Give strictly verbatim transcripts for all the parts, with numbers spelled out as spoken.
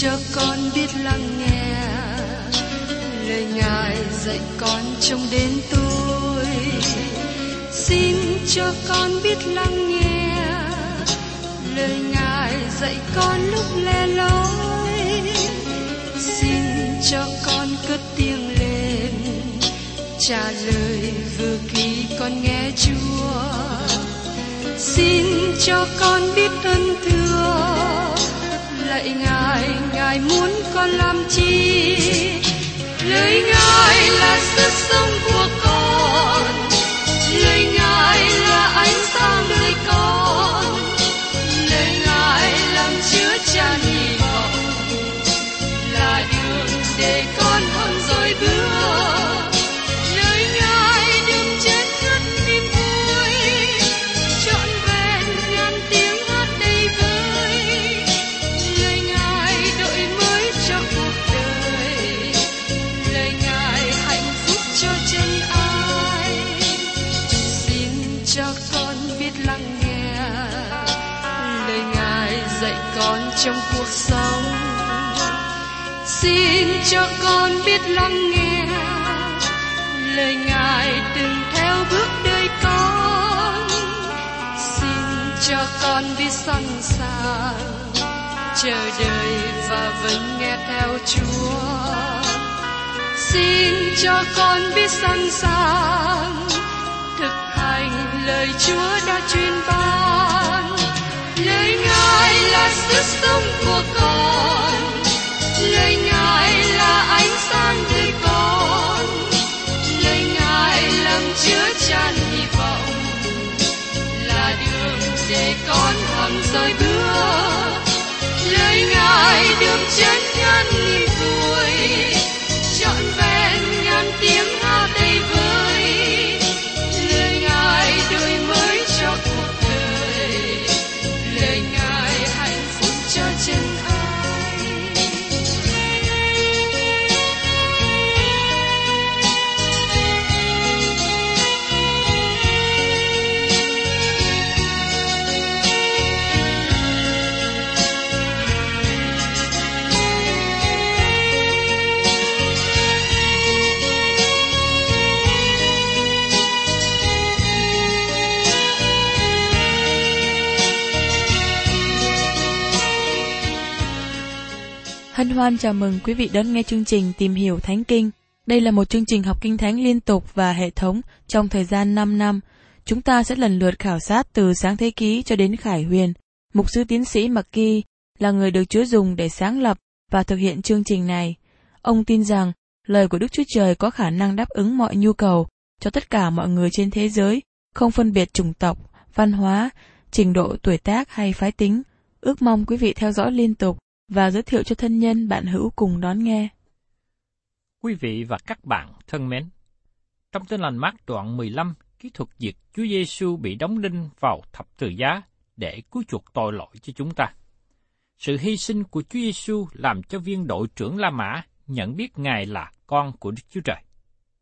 cho con biết lắng nghe lời Ngài dạy con trong đến tôi. Xin cho con biết lắng nghe lời Ngài dạy con lúc lẻ loi. Xin cho con cất tiếng lên trả lời vừa khi con nghe Chúa. Xin cho con biết ơn thưa lạy Ngài, Ngài muốn con làm chi? Lời Ngài là sức sống của con, lời Ngài là ánh sáng đời con, lời Ngài làm chứa chan hy vọng, là đường để con hôm rồi bước. Lời Ngài đừng chết ngất niềm vui, trọn vẹn ngàn tiếng hát đầy vơi. Lời Ngài đổi mới cho cuộc đời, lời Ngài hạnh phúc cho chân ai. Xin cho con biết lắng nghe lời Ngài dạy con trong cuộc sống. Xin cho con biết lắng nghe lời Ngài từng theo bước đời con. Xin cho con biết sẵn sàng chờ đợi và vẫn nghe theo Chúa. Xin cho con biết sẵn sàng thực hành lời Chúa đã truyền ban. Lời Ngài là sức sống của con, lời Ngài là ánh sáng đời con, lời Ngài làm chứa chan hy vọng, là đường để con hằng rời bước. Lời Ngài đường chân ngàn niềm vui, trọn vẹn ngàn tiếng hát đầy vơi. Lời Ngài đổi mới cho cuộc đời, lời Ngài hạnh phúc cho chân ai. Hân hoan chào mừng quý vị đón nghe chương trình Tìm hiểu Thánh Kinh. Đây là một chương trình học kinh thánh liên tục và hệ thống trong thời gian năm năm. Chúng ta sẽ lần lượt khảo sát từ Sáng Thế Ký cho đến Khải Huyền. Mục sư tiến sĩ McGee là người được Chúa dùng để sáng lập và thực hiện chương trình này. Ông tin rằng lời của Đức Chúa Trời có khả năng đáp ứng mọi nhu cầu cho tất cả mọi người trên thế giới, không phân biệt chủng tộc, văn hóa, trình độ tuổi tác hay phái tính. Ước mong quý vị theo dõi liên tục và giới thiệu cho thân nhân bạn hữu cùng đón nghe. Quý vị và các bạn thân mến, trong Tin Lành Mác đoạn mười lăm, kỹ thuật việc Chúa Giêsu bị đóng đinh vào thập tự giá để cứu chuộc tội lỗi cho chúng ta. Sự hy sinh của Chúa Giêsu làm cho viên đội trưởng La Mã nhận biết Ngài là con của Đức Chúa Trời.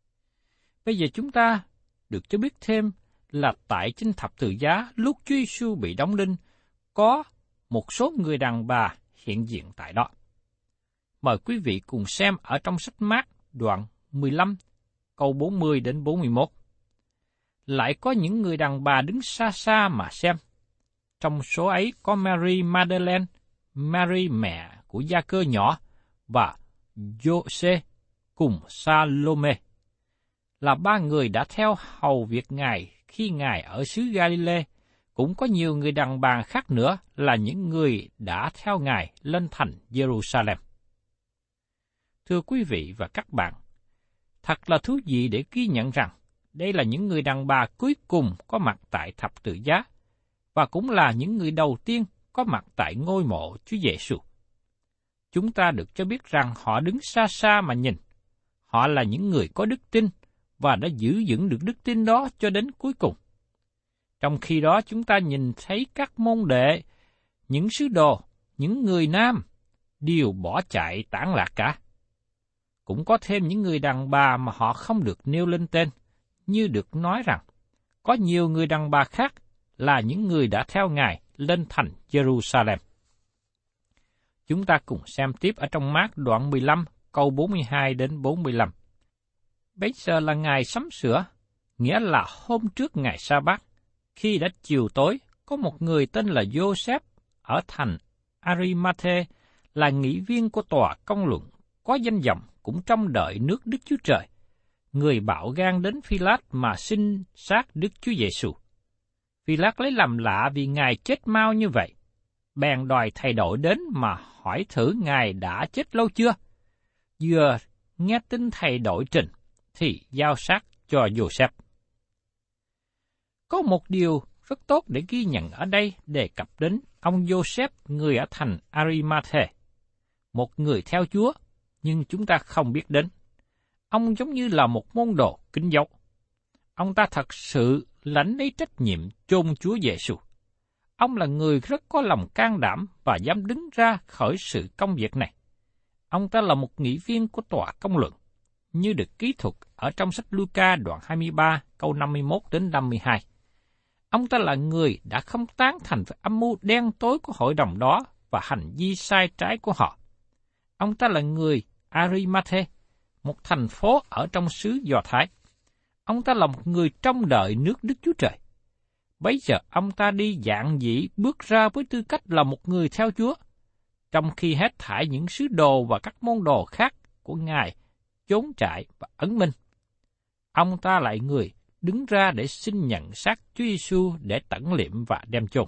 Bây giờ chúng ta được cho biết thêm là tại trên thập tự giá lúc Chúa Giêsu bị đóng đinh, có một số người đàn bà hiện diện tại đó. Mời quý vị cùng xem ở trong sách Mác đoạn mười lăm, câu bốn mươi đến bốn mươi mốt. Lại có những người đàn bà đứng xa xa mà xem. Trong số ấy có Mary Magdalene, Mary mẹ của Gia-cơ nhỏ và Giô-xê cùng Salome, là ba người đã theo hầu việc Ngài khi Ngài ở xứ Galilee. Cũng có nhiều người đàn bà khác nữa là những người đã theo Ngài lên thành Jerusalem. Thưa quý vị và các bạn, thật là thú vị để ghi nhận rằng đây là những người đàn bà cuối cùng có mặt tại thập tự giá, và cũng là những người đầu tiên có mặt tại ngôi mộ Chúa Giêsu. Chúng ta được cho biết rằng họ đứng xa xa mà nhìn. Họ là những người có đức tin và đã giữ vững được đức tin đó cho đến cuối cùng. Trong khi đó chúng ta nhìn thấy các môn đệ, những sứ đồ, những người nam đều bỏ chạy tản lạc cả. Cũng có thêm những người đàn bà mà họ không được nêu lên tên, như được nói rằng có nhiều người đàn bà khác là những người đã theo Ngài lên thành Jerusalem. Chúng ta cùng xem tiếp ở trong Mác đoạn mười lăm, câu bốn mươi hai đến bốn mươi lăm. Bây giờ là ngày sắm sửa, nghĩa là hôm trước ngày Sa-bát, khi đã chiều tối, có một người tên là Giô-xép ở thành Ari-ma-thê, là nghị viên của tòa công luận, có danh vọng cũng trông đợi nước Đức Chúa Trời. Người bạo gan đến Phi-lát mà xin xác Đức Chúa Giê-xu. Phi-lát lấy làm lạ vì Ngài chết mau như vậy, bèn đòi thầy đội đến mà hỏi thử Ngài đã chết lâu chưa. Vừa nghe tin thầy đội trình, thì giao xác cho Giô-xép. Có một điều rất tốt để ghi nhận ở đây đề cập đến ông Giô-xép, người ở thành Ari-ma-thê, một người theo Chúa, nhưng chúng ta không biết đến. Ông giống như là một môn đồ kín dấu. Ông ta thật sự lãnh lấy trách nhiệm chôn Chúa Giê-xu. Ông là người rất có lòng can đảm và dám đứng ra khởi sự công việc này. Ông ta là một nghị viên của tòa công luận, như được ký thuật ở trong sách Luca đoạn hai mươi ba, câu năm mươi mốt đến năm mươi hai. Ông ta là người đã không tán thành với âm mưu đen tối của hội đồng đó và hành vi sai trái của họ. Ông ta là người Ari-ma-thê, một thành phố ở trong xứ Do Thái. Ông ta là một người trông đợi nước Đức Chúa Trời. Bấy giờ ông ta đi dạng dĩ bước ra với tư cách là một người theo Chúa, trong khi hết thảy những sứ đồ và các môn đồ khác của Ngài trốn trại và ẩn mình. Ông ta lại người đứng ra để xin nhận xác Chúa Giê-xu để tẩn liệm và đem chôn.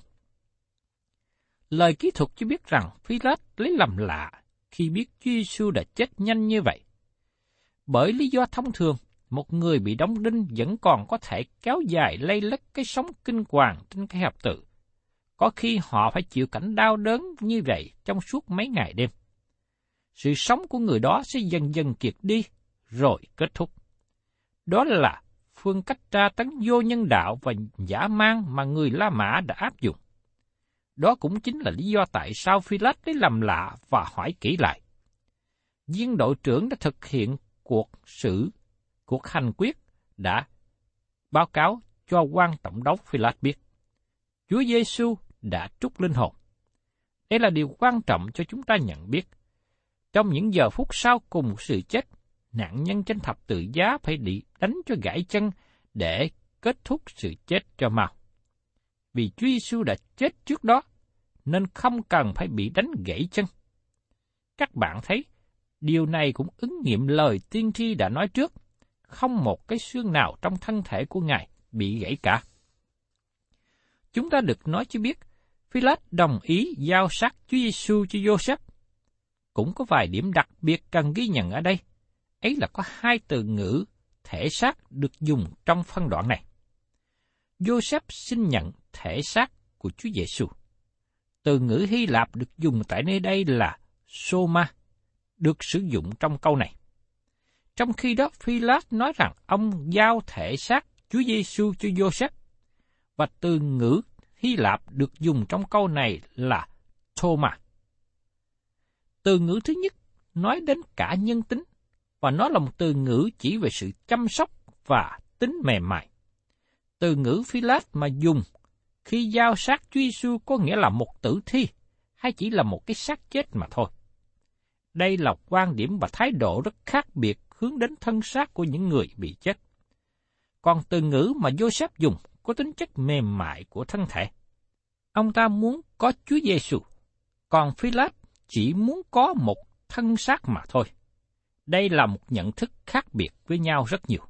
Lời ký thuật cho biết rằng Phi-lát lấy làm lạ khi biết Chúa Giê-xu đã chết nhanh như vậy. Bởi lý do thông thường, một người bị đóng đinh vẫn còn có thể kéo dài lây lất cái sống kinh hoàng trên cái hạp tự. Có khi họ phải chịu cảnh đau đớn như vậy trong suốt mấy ngày đêm. Sự sống của người đó sẽ dần dần kiệt đi, rồi kết thúc. Đó là phương cách tra tấn vô nhân đạo và dã man mà người La Mã đã áp dụng. Đó cũng chính là lý do tại sao Phi-lát lấy làm lạ và hỏi kỹ lại. Viên đội trưởng đã thực hiện cuộc xử, cuộc hành quyết đã báo cáo cho quan tổng đốc Phi-lát biết. Chúa Giê-xu đã trút linh hồn. Đây là điều quan trọng cho chúng ta nhận biết. Trong những giờ phút sau cùng sự chết, nạn nhân trên thập tự giá phải bị đánh cho gãy chân để kết thúc sự chết cho mau. Vì Chúa Giê-xu đã chết trước đó, nên không cần phải bị đánh gãy chân. Các bạn thấy, điều này cũng ứng nghiệm lời tiên tri đã nói trước, không một cái xương nào trong thân thể của Ngài bị gãy cả. Chúng ta được nói cho biết, Phi-lát đồng ý giao xác Chúa Giê-xu cho Giô-xép. Cũng có vài điểm đặc biệt cần ghi nhận ở đây. Ấy là có hai từ ngữ thể xác được dùng trong phân đoạn này. Giô-xép xin nhận thể xác của Chúa Giê-xu. Từ ngữ Hy Lạp được dùng tại nơi đây là soma, được sử dụng trong câu này. Trong khi đó, Phi-lát nói rằng ông giao thể xác Chúa Giê-xu cho Giô-xép, và từ ngữ Hy Lạp được dùng trong câu này là thoma. Từ ngữ thứ nhất nói đến cả nhân tính, và nó là một từ ngữ chỉ về sự chăm sóc và tính mềm mại. Từ ngữ Phi-lát mà dùng khi giao xác Chúa Giê-xu có nghĩa là một tử thi, hay chỉ là một cái xác chết mà thôi. Đây là quan điểm và thái độ rất khác biệt hướng đến thân xác của những người bị chết. Còn từ ngữ mà Giô-xép dùng có tính chất mềm mại của thân thể. Ông ta muốn có Chúa Giê-xu, còn Phi-lát chỉ muốn có một thân xác mà thôi. Đây là một nhận thức khác biệt với nhau rất nhiều.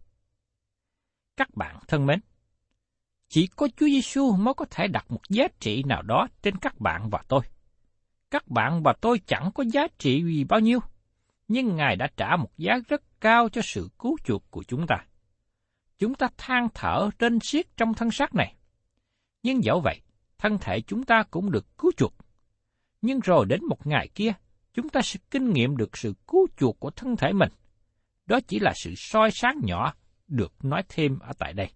Các bạn thân mến, chỉ có Chúa Giê-xu mới có thể đặt một giá trị nào đó trên các bạn và tôi. Các bạn và tôi chẳng có giá trị gì bao nhiêu, nhưng Ngài đã trả một giá rất cao cho sự cứu chuộc của chúng ta. Chúng ta than thở rên xiết trong thân xác này. Nhưng dẫu vậy, thân thể chúng ta cũng được cứu chuộc. Nhưng rồi đến một ngày kia, chúng ta sẽ kinh nghiệm được sự cứu chuộc của thân thể mình. Đó chỉ là sự soi sáng nhỏ được nói thêm ở tại đây.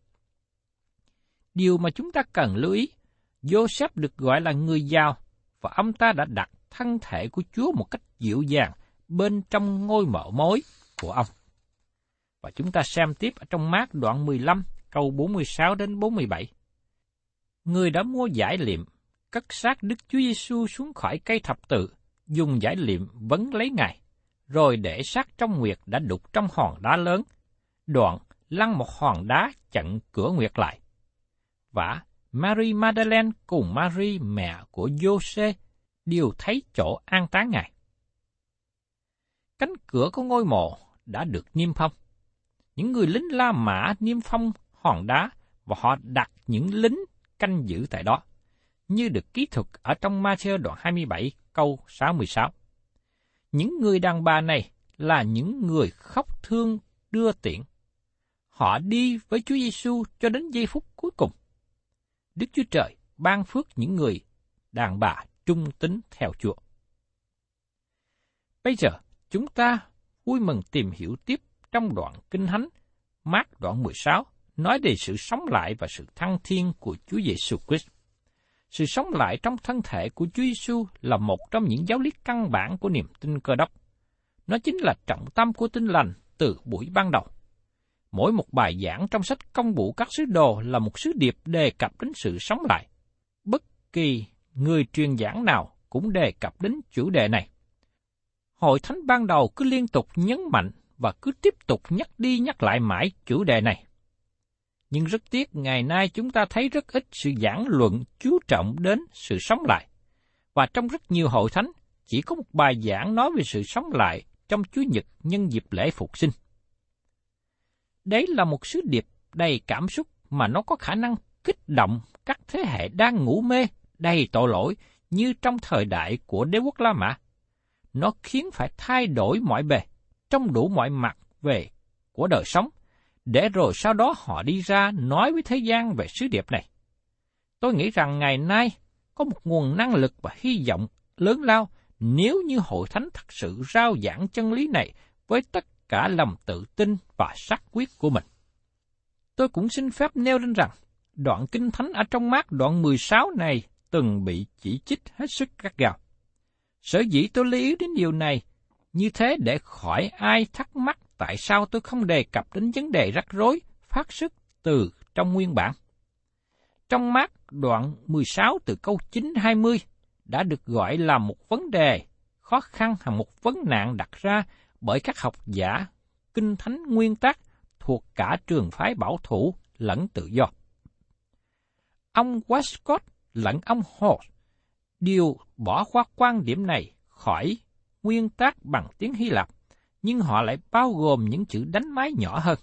Điều mà chúng ta cần lưu ý, Giô-xép được gọi là người giàu, và ông ta đã đặt thân thể của Chúa một cách dịu dàng bên trong ngôi mộ mối của ông. Và chúng ta xem tiếp ở trong Mác đoạn mười lăm, câu bốn mươi sáu đến bốn mươi bảy. Người đã mua giải liệm, cất xác Đức Chúa Giê-xu xuống khỏi cây thập tự, dùng giải liệm vấn lấy Ngài, rồi để xác trong nguyệt đã đục trong hòn đá lớn, đoạn lăn một hòn đá chặn cửa nguyệt lại. Và Mary Magdalene cùng Mary mẹ của Giô-xê đều thấy chỗ an táng Ngài. Cánh cửa của ngôi mộ đã được niêm phong. Những người lính La Mã niêm phong hòn đá và họ đặt những lính canh giữ tại đó, như được ký thuật ở trong Ma-thi-ơ đoạn hai mươi bảy câu sáu mươi sáu. Những người đàn bà này là những người khóc thương đưa tiễn. Họ đi với Chúa Giêsu cho đến giây phút cuối cùng. Đức Chúa Trời ban phước những người đàn bà trung tín theo Chúa. Bây giờ, chúng ta vui mừng tìm hiểu tiếp trong đoạn Kinh Thánh, Mác đoạn mười sáu, nói về sự sống lại và sự thăng thiên của Chúa Giêsu Christ. Sự sống lại trong thân thể của Chúa Giêsu là một trong những giáo lý căn bản của niềm tin Cơ Đốc. Nó chính là trọng tâm của Tin Lành từ buổi ban đầu. Mỗi một bài giảng trong sách Công vụ các sứ đồ là một sứ điệp đề cập đến sự sống lại. Bất kỳ người truyền giảng nào cũng đề cập đến chủ đề này. Hội thánh ban đầu cứ liên tục nhấn mạnh và cứ tiếp tục nhắc đi nhắc lại mãi chủ đề này. Nhưng rất tiếc, ngày nay chúng ta thấy rất ít sự giảng luận chú trọng đến sự sống lại. Và trong rất nhiều hội thánh, chỉ có một bài giảng nói về sự sống lại trong Chúa Nhật nhân dịp lễ Phục sinh. Đấy là một sứ điệp đầy cảm xúc mà nó có khả năng kích động các thế hệ đang ngủ mê, đầy tội lỗi như trong thời đại của đế quốc La Mã. Nó khiến phải thay đổi mọi bề, trong đủ mọi mặt về của đời sống, để rồi sau đó họ đi ra nói với thế gian về sứ điệp này. Tôi nghĩ rằng ngày nay có một nguồn năng lực và hy vọng lớn lao nếu như hội thánh thật sự rao giảng chân lý này với tất cả lòng tự tin và xác quyết của mình. Tôi cũng xin phép nêu lên rằng, đoạn Kinh Thánh ở trong Mác đoạn mười sáu này từng bị chỉ trích hết sức gắt gao. Sở dĩ tôi lưu ý đến điều này như thế để khỏi ai thắc mắc tại sao tôi không đề cập đến vấn đề rắc rối phát xuất từ trong nguyên bản. Trong Mác đoạn mười sáu từ câu chín đến hai mươi đã được gọi là một vấn đề khó khăn hay một vấn nạn đặt ra bởi các học giả Kinh Thánh nguyên tác thuộc cả trường phái bảo thủ lẫn tự do. Ông Westcott lẫn ông Hall đều bỏ qua quan điểm này khỏi nguyên tác bằng tiếng Hy Lạp, nhưng họ lại bao gồm những chữ đánh máy nhỏ hơn.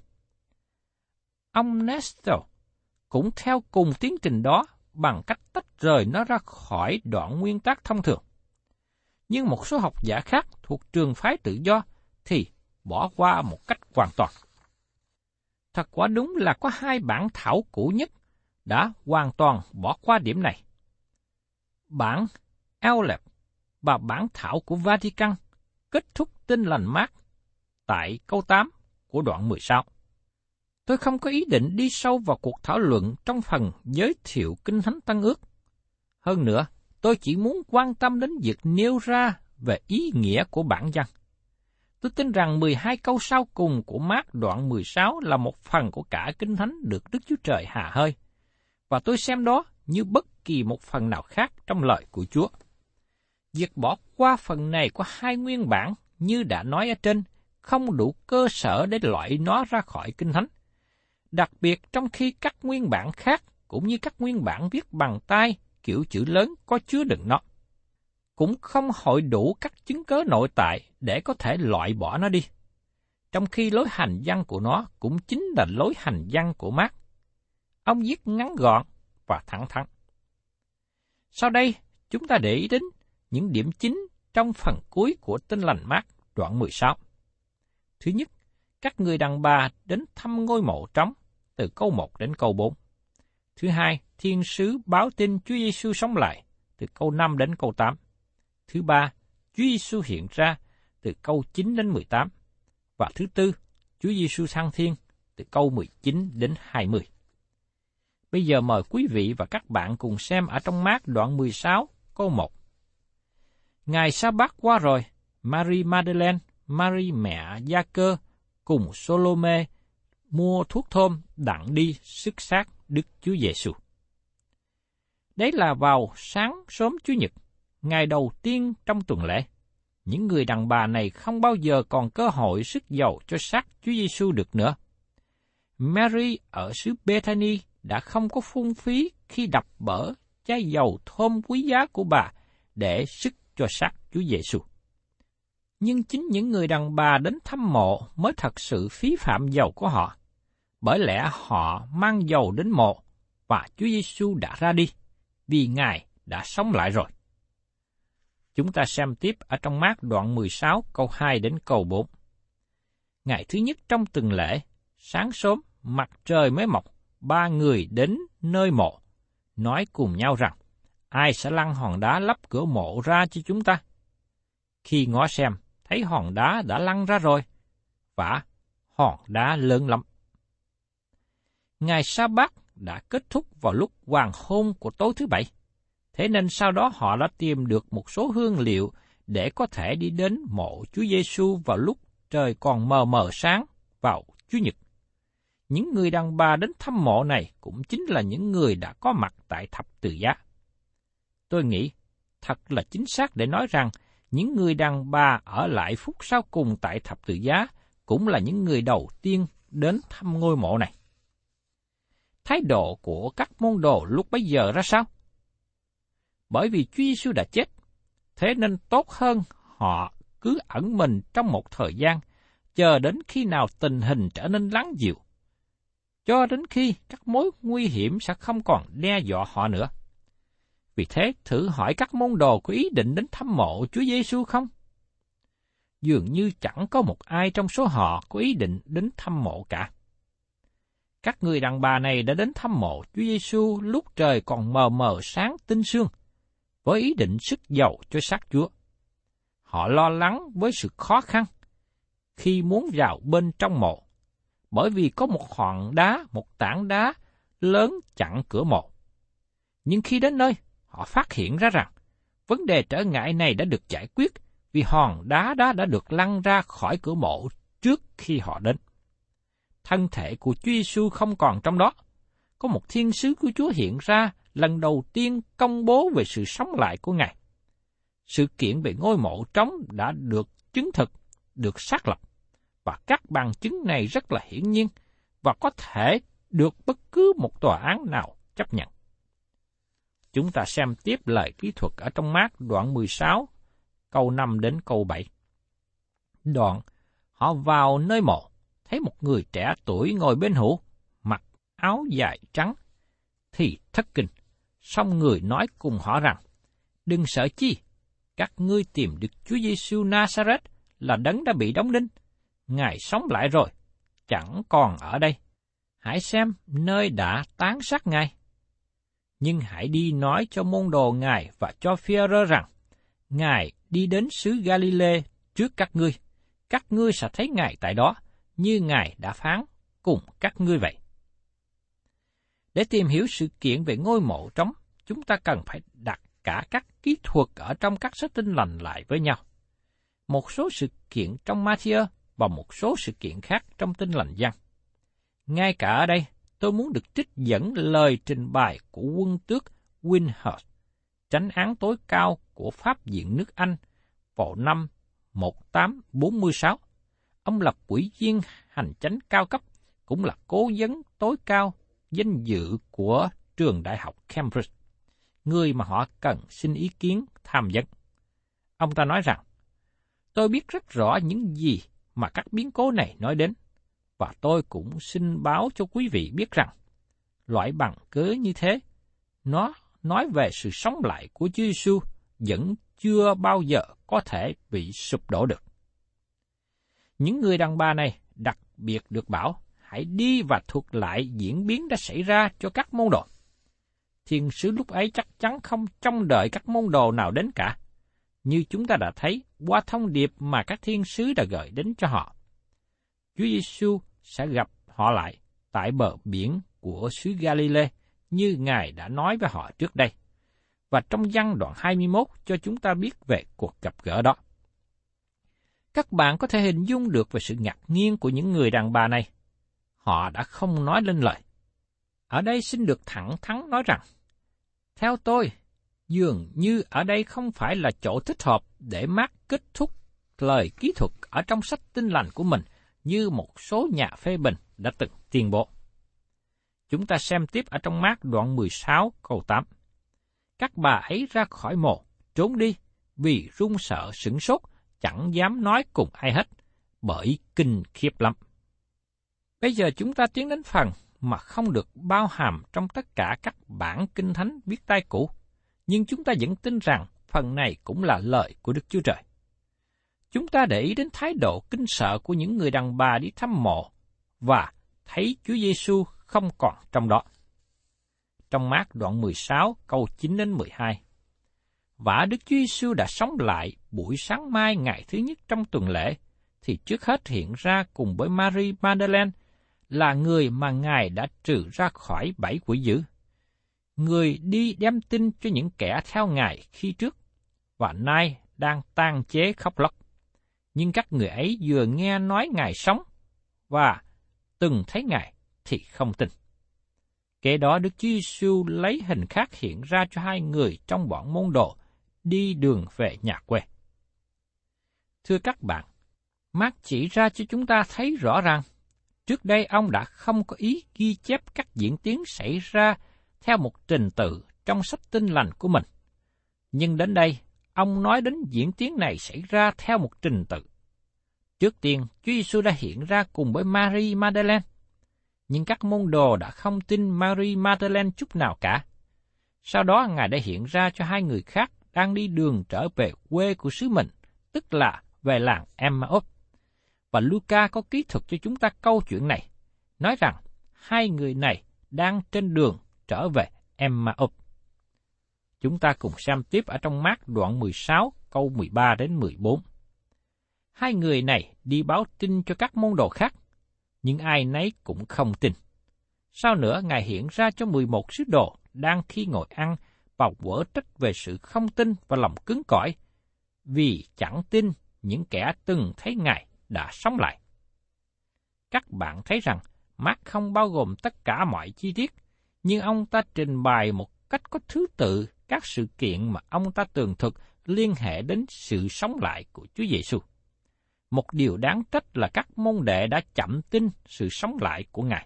Ông Nestor cũng theo cùng tiến trình đó bằng cách tách rời nó ra khỏi đoạn nguyên tác thông thường. Nhưng một số học giả khác thuộc trường phái tự do thì bỏ qua một cách hoàn toàn. Thật quả đúng là có hai bản thảo cũ nhất đã hoàn toàn bỏ qua điểm này. Bản Aleph và bản thảo của Vatican kết thúc Tin Lành Mác tại câu tám của đoạn mười sáu. Tôi không có ý định đi sâu vào cuộc thảo luận trong phần giới thiệu Kinh Thánh Tân Ước. Hơn nữa, tôi chỉ muốn quan tâm đến việc nêu ra về ý nghĩa của bản văn. Tôi tin rằng mười hai câu sau cùng của Mác đoạn mười sáu là một phần của cả Kinh Thánh được Đức Chúa Trời hà hơi, và tôi xem đó như bất kỳ một phần nào khác trong lời của Chúa. Việc bỏ qua phần này của hai nguyên bản như đã nói ở trên không đủ cơ sở để loại nó ra khỏi Kinh Thánh. Đặc biệt trong khi các nguyên bản khác cũng như các nguyên bản viết bằng tay kiểu chữ lớn có chứa đựng nó, cũng không hội đủ các chứng cớ nội tại để có thể loại bỏ nó đi. Trong khi lối hành văn của nó cũng chính là lối hành văn của Mác. Ông viết ngắn gọn và thẳng thắn. Sau đây, chúng ta để ý đến những điểm chính trong phần cuối của Tin Lành Mác đoạn mười sáu. Thứ nhất, các người đàn bà đến thăm ngôi mộ trống từ câu một đến câu bốn. Thứ hai, thiên sứ báo tin Chúa Giêsu sống lại từ câu năm đến câu tám. Thứ ba, Chúa Giêsu hiện ra từ câu chín đến mười tám. Và thứ tư, Chúa Giêsu thăng thiên từ câu mười chín đến hai mươi. Bây giờ mời quý vị và các bạn cùng xem ở trong Mác đoạn mười sáu câu một. Ngày Sa-bát qua rồi, Mary Magdalene, Mary mẹ Gia-cơ cùng Salome mua thuốc thơm đặng đi xức xác Đức Chúa Giêsu. Đấy là vào sáng sớm Chủ nhật, ngày đầu tiên trong tuần lễ. những người đàn bà này không bao giờ còn cơ hội sức dầu cho xác Chúa Giêsu được nữa. Mary ở xứ Bethany đã không có phung phí khi đập bỡ chai dầu thơm quý giá của bà để sức cho xác Chúa Giêsu. Nhưng chính những người đàn bà đến thăm mộ mới thật sự phí phạm dầu của họ, bởi lẽ họ mang dầu đến mộ và Chúa Giêsu đã ra đi, vì Ngài đã sống lại rồi. Chúng ta xem tiếp ở trong Mác đoạn mười sáu câu hai đến câu bốn. Ngày thứ nhất trong tuần lễ, sáng sớm, mặt trời mới mọc, ba người đến nơi mộ, nói cùng nhau rằng, ai sẽ lăn hòn đá lấp cửa mộ ra cho chúng ta? Khi ngó xem, thấy hòn đá đã lăn ra rồi, và hòn đá lớn lắm. Ngày Sa-bát đã kết thúc vào lúc hoàng hôn của tối thứ bảy, thế nên sau đó họ đã tìm được một số hương liệu để có thể đi đến mộ Chúa Giêsu vào lúc trời còn mờ mờ sáng vào Chủ nhật. Những người đàn bà đến thăm mộ này cũng chính là những người đã có mặt tại thập tự giá. Tôi nghĩ thật là chính xác để nói rằng những người đàn bà ở lại phút sau cùng tại thập tự giá cũng là những người đầu tiên đến thăm ngôi mộ này. Thái độ của các môn đồ lúc bấy giờ ra sao? Bởi vì Chúa Giêsu đã chết, thế nên tốt hơn họ cứ ẩn mình trong một thời gian, chờ đến khi nào tình hình trở nên lắng dịu, cho đến khi các mối nguy hiểm sẽ không còn đe dọa họ nữa. Vì thế, thử hỏi các môn đồ có ý định đến thăm mộ Chúa Giêsu không? Dường như chẳng có một ai trong số họ có ý định đến thăm mộ cả. Các người đàn bà này đã đến thăm mộ Chúa Giêsu lúc trời còn mờ mờ sáng tinh sương, với ý định sức dầu cho xác Chúa. Họ lo lắng với sự khó khăn khi muốn vào bên trong mộ, bởi vì có một hòn đá, một tảng đá lớn chặn cửa mộ. Nhưng khi đến nơi, họ phát hiện ra rằng vấn đề trở ngại này đã được giải quyết vì hòn đá đó đã được lăn ra khỏi cửa mộ trước khi họ đến. Thân thể của Chúa Giêsu không còn trong đó. Có một thiên sứ của Chúa hiện ra lần đầu tiên công bố về sự sống lại của Ngài. Sự kiện về ngôi mộ trống đã được chứng thực, được xác lập, và các bằng chứng này rất là hiển nhiên và có thể được bất cứ một tòa án nào chấp nhận. Chúng ta xem tiếp lời kỹ thuật ở trong Mác đoạn mười sáu, câu năm đến câu bảy. Đoạn, họ vào nơi mộ, thấy một người trẻ tuổi ngồi bên hữu, mặc áo dài trắng, thì thất kinh. Xong người nói cùng họ rằng, đừng sợ chi, các ngươi tìm được Chúa Giêsu Nazareth là đấng đã bị đóng đinh. Ngài sống lại rồi, chẳng còn ở đây. Hãy xem nơi đã táng xác Ngài. Nhưng hãy đi nói cho môn đồ Ngài và cho Phi-e-rơ rằng, Ngài đi đến xứ Ga-li-lê trước các ngươi. Các ngươi sẽ thấy Ngài tại đó, như Ngài đã phán cùng các ngươi vậy. Để tìm hiểu sự kiện về ngôi mộ trống, chúng ta cần phải đặt cả các kỹ thuật ở trong các sách Tin Lành lại với nhau. Một số sự kiện trong Ma-thi-ơ và một số sự kiện khác trong Tin Lành Giăng. Ngay cả ở đây, tôi muốn được trích dẫn lời trình bày của quân tước Windhurst, chánh án tối cao của Pháp viện nước Anh vào năm một nghìn tám trăm bốn mươi sáu. Ông là ủy viên hành chánh cao cấp, cũng là cố vấn tối cao danh dự của trường đại học Cambridge, người mà họ cần xin ý kiến tham vấn. Ông ta nói rằng, tôi biết rất rõ những gì mà các biến cố này nói đến, và tôi cũng xin báo cho quý vị biết rằng, loại bằng cớ như thế, nó nói về sự sống lại của Chúa Giêsu vẫn chưa bao giờ có thể bị sụp đổ được. Những người đàn bà này đặc biệt được bảo, hãy đi và thuật lại diễn biến đã xảy ra cho các môn đồ. Thiên sứ lúc ấy chắc chắn không trông đợi các môn đồ nào đến cả, như chúng ta đã thấy qua thông điệp mà các thiên sứ đã gửi đến cho họ. Chúa Giêsu sẽ gặp họ lại tại bờ biển của xứ Ga-li-lê, như Ngài đã nói với họ trước đây. Và trong Giăng đoạn hai mươi mốt cho chúng ta biết về cuộc gặp gỡ đó. Các bạn có thể hình dung được về sự ngạc nhiên của những người đàn bà này. Họ đã không nói lên lời. Ở đây xin được thẳng thắn nói rằng, theo tôi, Dường như ở đây không phải là chỗ thích hợp để Mác kết thúc lời kỹ thuật ở trong sách Tin lành của mình như một số nhà phê bình đã từng tuyên bố. Chúng ta xem tiếp ở trong Mác đoạn mười sáu câu tám. Các bà ấy ra khỏi mồ, trốn đi, vì run sợ sửng sốt, chẳng dám nói cùng ai hết, bởi kinh khiếp lắm. Bây giờ chúng ta tiến đến phần mà không được bao hàm trong tất cả các bản kinh thánh viết tay cũ, nhưng chúng ta vẫn tin rằng phần này cũng là lời của Đức Chúa Trời. Chúng ta để ý đến thái độ kinh sợ của những người đàn bà đi thăm mộ và thấy Chúa Giêsu không còn trong đó. Trong Mác đoạn mười sáu câu chín đến mười hai. Và Đức Chúa Giêsu đã sống lại buổi sáng mai ngày thứ nhất trong tuần lễ, thì trước hết hiện ra cùng với Mary Magdalene, là người mà Ngài đã trừ ra khỏi bảy quỷ dữ. Người đi đem tin cho những kẻ theo Ngài khi trước, và nay đang tang chế khóc lóc. Nhưng các người ấy vừa nghe nói Ngài sống, và từng thấy Ngài thì không tin. Kế đó Đức Chúa Giêsu lấy hình khác hiện ra cho hai người trong bọn môn đồ đi đường về nhà quê. Thưa các bạn, Mác chỉ ra cho chúng ta thấy rõ ràng, trước đây ông đã không có ý ghi chép các diễn tiến xảy ra theo một trình tự trong sách Tin lành của mình. Nhưng đến đây, ông nói đến diễn tiến này xảy ra theo một trình tự. Trước tiên, Chúa Giêsu đã hiện ra cùng với Mary Magdalene, nhưng các môn đồ đã không tin Mary Magdalene chút nào cả. Sau đó, Ngài đã hiện ra cho hai người khác đang đi đường trở về quê của xứ mình, tức là về làng Emmaus. Và Luca có kỹ thuật cho chúng ta câu chuyện này, nói rằng hai người này đang trên đường trở về Emmaus. Chúng ta cùng xem tiếp ở trong Mác đoạn mười sáu câu mười ba đến mười bốn. Hai người này đi báo tin cho các môn đồ khác, nhưng ai nấy cũng không tin. Sau nữa, Ngài hiện ra cho mười một sứ đồ đang khi ngồi ăn và quở trách về sự không tin và lòng cứng cỏi, vì chẳng tin những kẻ từng thấy Ngài đã sống lại. Các bạn thấy rằng Mác không bao gồm tất cả mọi chi tiết, nhưng ông ta trình bày một cách có thứ tự các sự kiện mà ông ta tường thuật liên hệ đến sự sống lại của Chúa Giêsu. Một điều đáng trách là các môn đệ đã chậm tin sự sống lại của Ngài.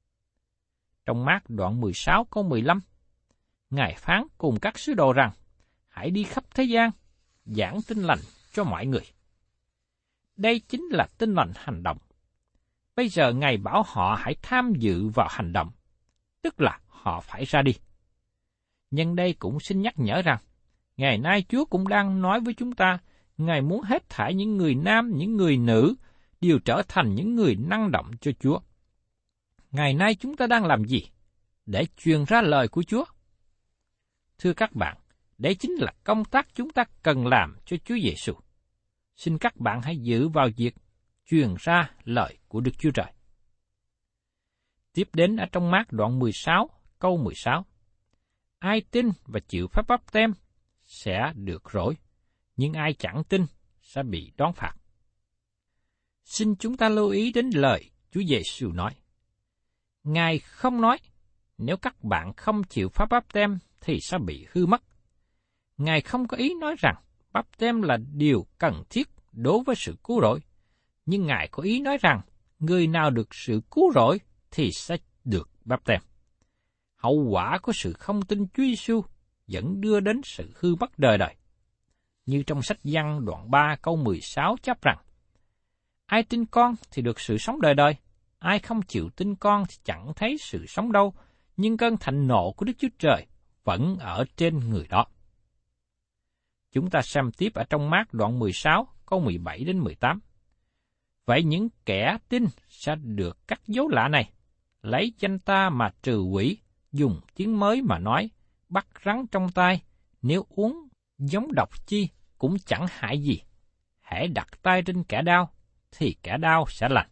Trong Mác đoạn mười sáu câu mười lăm, Ngài phán cùng các sứ đồ rằng, hãy đi khắp thế gian, giảng tin lành cho mọi người. Đây chính là tin lành hành động. Bây giờ Ngài bảo họ hãy tham dự vào hành động, tức là họ phải ra đi. Nhưng đây cũng xin nhắc nhở rằng, ngày nay Chúa cũng đang nói với chúng ta, Ngài muốn hết thảy những người nam, những người nữ, đều trở thành những người năng động cho Chúa. Ngày nay chúng ta đang làm gì? Để truyền ra lời của Chúa. Thưa các bạn, đây chính là công tác chúng ta cần làm cho Chúa Giêsu. Xin các bạn hãy giữ vào việc truyền ra lời của Đức Chúa Trời. Tiếp đến ở trong Mác đoạn mười sáu, câu mười sáu. Ai tin và chịu phép báp têm sẽ được rỗi, nhưng ai chẳng tin sẽ bị đón phạt. Xin chúng ta lưu ý đến lời Chúa Giêsu nói. Ngài không nói, nếu các bạn không chịu phép báp têm thì sẽ bị hư mất. Ngài không có ý nói rằng báp têm là điều cần thiết đối với sự cứu rỗi, nhưng Ngài có ý nói rằng người nào được sự cứu rỗi thì sẽ được báp têm. Hậu quả của sự không tin Chúa Giêsu vẫn đưa đến sự hư mất đời đời. Như trong sách Giăng đoạn ba câu mười sáu chép rằng, ai tin con thì được sự sống đời đời, ai không chịu tin con thì chẳng thấy sự sống đâu, nhưng cơn thạnh nộ của Đức Chúa Trời vẫn ở trên người đó. Chúng ta xem tiếp ở trong Mác đoạn mười sáu câu mười bảy đến mười tám. Vậy những kẻ tin sẽ được các dấu lạ này, lấy danh ta mà trừ quỷ, dùng tiếng mới mà nói, bắt rắn trong tay, nếu uống giống độc chi cũng chẳng hại gì. Hễ đặt tay trên kẻ đau, thì kẻ đau sẽ lành.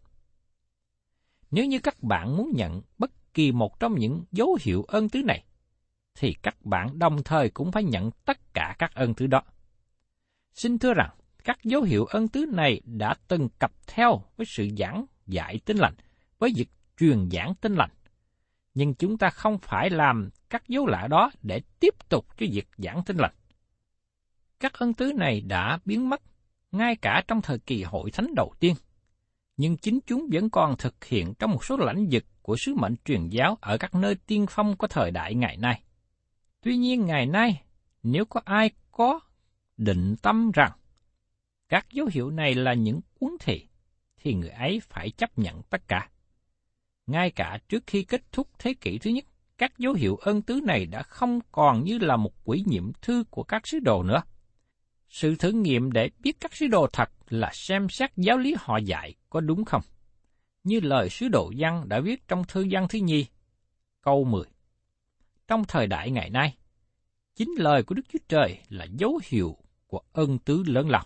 Nếu như các bạn muốn nhận bất kỳ một trong những dấu hiệu ơn tứ này, thì các bạn đồng thời cũng phải nhận tất cả các ơn tứ đó. Xin thưa rằng, các dấu hiệu ơn tứ này đã từng cặp theo với sự giảng dạy tin lành, với việc truyền giảng tin lành. Nhưng chúng ta không phải làm các dấu lạ đó để tiếp tục cho việc giảng tin lành. Các ân tứ này đã biến mất ngay cả trong thời kỳ hội thánh đầu tiên, nhưng chính chúng vẫn còn thực hiện trong một số lãnh vực của sứ mệnh truyền giáo ở các nơi tiên phong của thời đại ngày nay. Tuy nhiên ngày nay, nếu có ai có định tâm rằng các dấu hiệu này là những cuốn thị, thì người ấy phải chấp nhận tất cả. Ngay cả trước khi kết thúc thế kỷ thứ nhất, các dấu hiệu ân tứ này đã không còn như là một quỹ nhiệm thư của các sứ đồ nữa. Sự thử nghiệm để biết các sứ đồ thật là xem xét giáo lý họ dạy có đúng không, như lời sứ đồ Giăng đã viết trong thư Giăng thứ nhì, câu mười. Trong thời đại ngày nay, chính lời của Đức Chúa Trời là dấu hiệu của ân tứ lớn lao.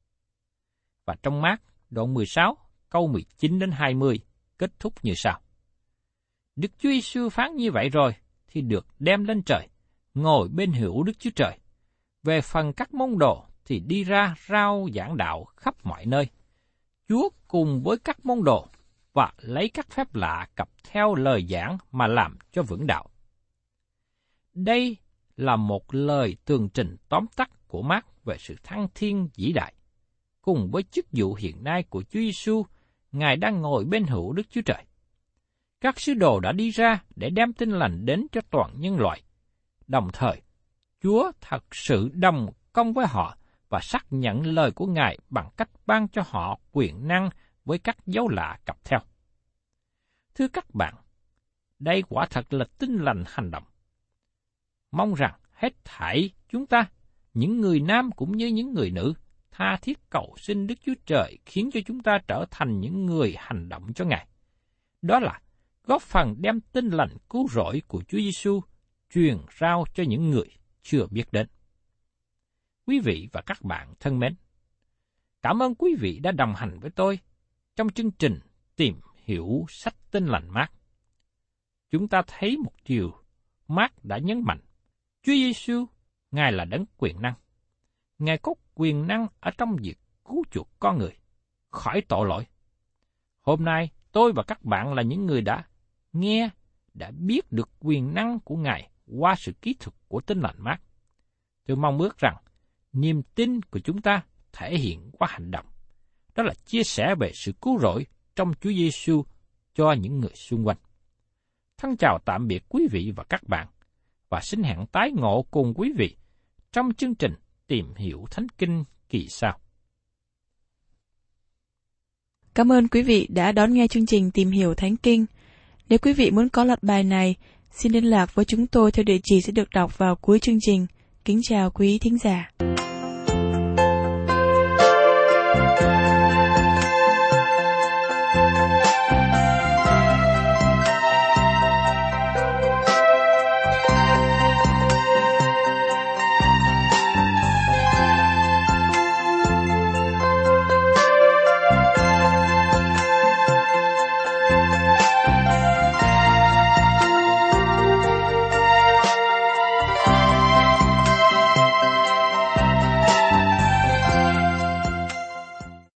Và trong Mác đoạn mười sáu, câu mười chín đến hai mươi kết thúc như sau. Đức Chúa Giêsu phán như vậy rồi thì được đem lên trời, ngồi bên hữu Đức Chúa Trời. Về phần các môn đồ thì đi ra rao giảng đạo khắp mọi nơi. Chúa cùng với các môn đồ và lấy các phép lạ cập theo lời giảng mà làm cho vững đạo. Đây là một lời tường trình tóm tắt của Mác về sự thăng thiên vĩ đại. Cùng với chức vụ hiện nay của Chúa Giêsu, Ngài đang ngồi bên hữu Đức Chúa Trời. Các sứ đồ đã đi ra để đem tin lành đến cho toàn nhân loại. Đồng thời, Chúa thật sự đồng công với họ và xác nhận lời của Ngài bằng cách ban cho họ quyền năng với các dấu lạ cập theo. Thưa các bạn, đây quả thật là tin lành hành động. Mong rằng hết thảy chúng ta, những người nam cũng như những người nữ, tha thiết cầu xin Đức Chúa Trời khiến cho chúng ta trở thành những người hành động cho Ngài. Đó là góp phần đem tin lành cứu rỗi của Chúa Giêsu truyền rao cho những người chưa biết đến. Quý vị và các bạn thân mến, cảm ơn quý vị đã đồng hành với tôi trong chương trình Tìm Hiểu Sách Tin Lành Mác. Chúng ta thấy một điều Mác đã nhấn mạnh, Chúa Giêsu, Ngài là đấng quyền năng. Ngài có quyền năng ở trong việc cứu chuộc con người khỏi tội lỗi. Hôm nay, tôi và các bạn là những người đã nghe, đã biết được quyền năng của Ngài qua sự kỹ thuật của Tin Lành Mác. Tôi mong ước rằng niềm tin của chúng ta thể hiện qua hành động. Đó là chia sẻ về sự cứu rỗi trong Chúa Giêsu cho những người xung quanh. Thân chào tạm biệt quý vị và các bạn, và xin hẹn tái ngộ cùng quý vị trong chương trình Tìm Hiểu Thánh Kinh kỳ sau. Cảm ơn quý vị đã đón nghe chương trình Tìm Hiểu Thánh Kinh. Nếu quý vị muốn có loạt bài này, xin liên lạc với chúng tôi theo địa chỉ sẽ được đọc vào cuối chương trình. Kính chào quý thính giả.